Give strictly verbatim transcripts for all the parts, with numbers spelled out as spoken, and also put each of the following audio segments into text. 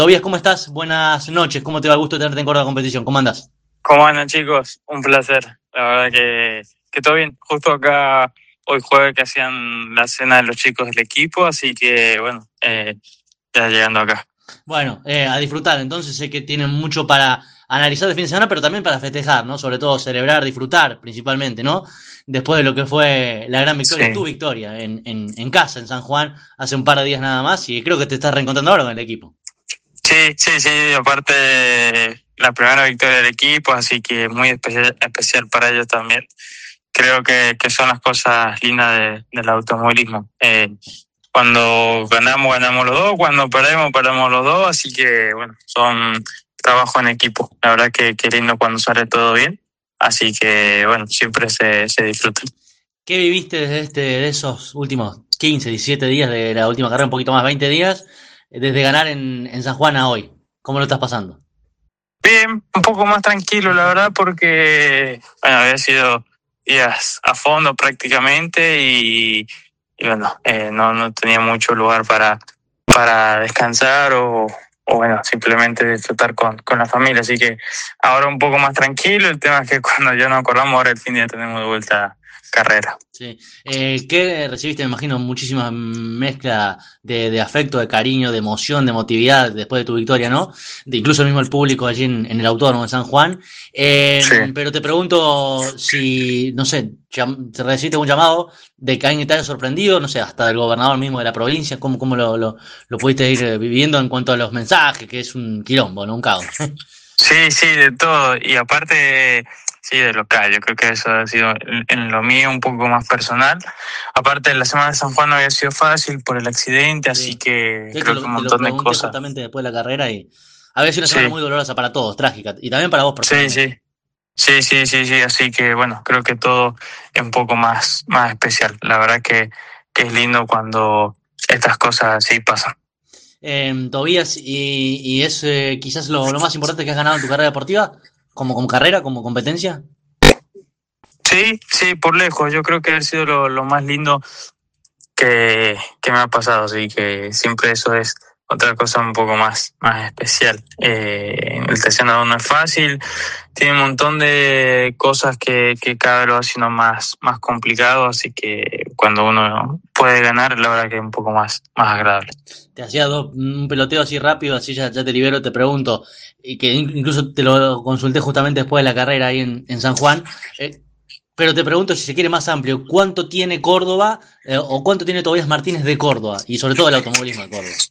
Tobias, ¿cómo estás? Buenas noches, ¿cómo te va? Gusto tenerte en Córdoba Competición, ¿cómo andás? ¿Cómo andan, chicos? Un placer. La verdad que, que todo bien. Justo acá hoy jueves que hacían la cena de los chicos del equipo, así que bueno, eh, ya llegando acá. Bueno, eh, a disfrutar, entonces sé que tienen mucho para analizar el fin de semana, pero también para festejar, ¿no? Sobre todo celebrar, disfrutar principalmente, ¿no? Después de lo que fue la gran victoria, tu Sí, victoria en, en, en casa, en San Juan, hace un par de días nada más, y creo que te estás reencontrando ahora con el equipo. sí, sí, sí. Aparte, la primera victoria del equipo, así que muy especial, especial para ellos también. Creo que, que son las cosas lindas de- del automovilismo. Eh, cuando ganamos, ganamos los dos, cuando perdemos, perdemos los dos, así que bueno, son trabajo en equipo. La verdad que, que lindo cuando sale todo bien, así que bueno, siempre se, se disfruta. ¿Qué viviste desde este, de esos últimos quince, diecisiete días de la última carrera, un poquito más, veinte días, eh, desde ganar en, en San Juan a hoy? ¿Cómo lo estás pasando? Bien, un poco más tranquilo, la verdad, porque bueno, había sido días a fondo prácticamente y, y bueno, eh, no, no tenía mucho lugar para, para descansar o, o bueno, simplemente disfrutar con, con la familia. Así que ahora un poco más tranquilo. El tema es que cuando ya nos acordamos, ahora el fin de ya tenemos de vuelta carrera. Sí. Eh, ¿qué recibiste? Me imagino muchísima mezcla de, de afecto, de cariño, de emoción, de emotividad después de tu victoria, ¿no? De incluso mismo el público allí en, en el Autódromo de San Juan. Eh, Sí. pero te pregunto si, no sé, llam- te recibiste un llamado de que alguien te haya sorprendido, no sé, hasta del gobernador mismo de la provincia, ¿cómo, cómo lo, lo, lo pudiste ir eh, viviendo en cuanto a los mensajes, que es un quilombo, ¿no? Un caos. Sí, sí, de todo. Y aparte, sí, de local. Yo creo que eso ha sido en en lo mío un poco más personal. Aparte, la semana de San Juan no había sido fácil por el accidente, así Sí. que De hecho, creo que lo- un te lo montón de pregunté cosas. justamente después de la carrera y había sido una semana Sí, muy dolorosa para todos, trágica, y también para vos sí, personalmente. sí. Sí, sí, sí, sí. Así que bueno, creo que todo es un poco más, más especial. La verdad que, que es lindo cuando estas cosas así pasan. Eh, Tobías, y, y es eh, quizás lo, lo más importante que has ganado en tu carrera deportiva, como, como carrera, como competencia. Sí, sí, por lejos. Yo creo que ha sido lo, lo más lindo que, que me ha pasado, así que siempre eso es otra cosa un poco más, más especial. Eh, el T C no, no es fácil, tiene un montón de cosas que, que cada vez lo va haciendo más, más complicado, así que cuando uno puede ganar, la verdad que es un poco más, más agradable. Te hacía dos- un peloteo así rápido, así ya, ya te libero, te pregunto, y que in- incluso te lo consulté justamente después de la carrera ahí en, en San Juan. Eh, pero te pregunto si se quiere más amplio, ¿cuánto tiene Córdoba eh, o cuánto tiene Tobías Martínez de Córdoba? Y sobre todo el automovilismo de Córdoba.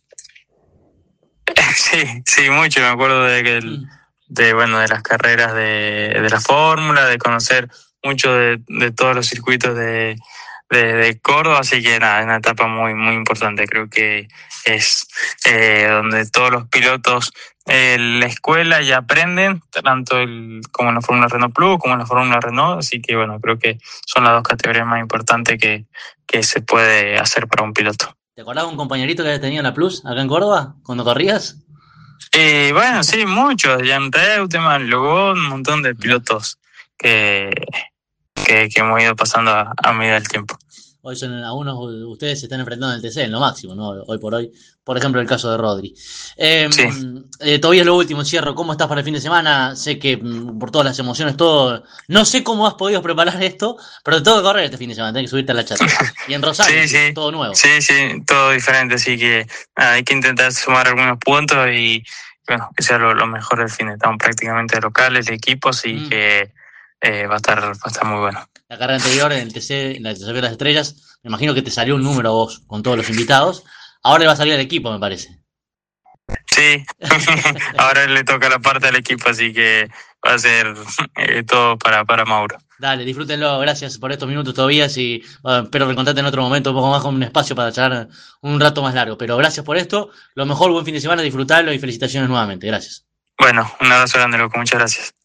Sí, sí, mucho, me acuerdo de que el, Mm. de bueno de las carreras de, de la fórmula, de conocer mucho de, de todos los circuitos de, de, de Córdoba, así que nada, es una etapa muy muy importante. Creo que es eh, donde todos los pilotos en la escuela ya aprenden, tanto el, como en la Fórmula Renault Plus como en la Fórmula Renault, así que bueno, creo que son las dos categorías más importantes que, que se puede hacer para un piloto. ¿Te acordás de un compañerito que había tenido en la Plus acá en Córdoba cuando corrías? Y bueno, sí, muchos. Jan Reutemann, Logón, un montón de Mirá. pilotos que, que, que hemos ido pasando a, a medida del tiempo. Hoy son algunos de ustedes se están enfrentando en el T C, en lo máximo, ¿no? Hoy por hoy. Por ejemplo, el caso de Rodri. Eh, Sí, eh, todavía es lo último, cierro. ¿Cómo estás para el fin de semana? Sé que mm, por todas las emociones, todo. No sé cómo has podido preparar esto, pero te tengo que correr este fin de semana, tenés que subirte a la chata. Y en Rosario, sí, sí, sí, todo nuevo. sí, sí, todo diferente, así que nada, hay que intentar sumar algunos puntos y bueno, que sea lo, lo mejor del fin. Estamos prácticamente locales, de equipos, así Mm. que eh, va a estar, va a estar muy bueno. La carrera anterior, en el T C, en la T C de las Estrellas, me imagino que te salió un número a vos con todos los invitados. Ahora le va a salir al equipo, me parece. Sí, ahora le toca la parte del equipo, así que va a ser eh, todo para, para Mauro. Dale, disfrútenlo, gracias por estos minutos todavía y bueno, espero reencontrarte en otro momento, un poco más con un espacio para charlar un rato más largo. Pero gracias por esto, lo mejor, buen fin de semana, disfrutarlo y felicitaciones nuevamente, gracias. Bueno, un abrazo grande, loco, muchas gracias.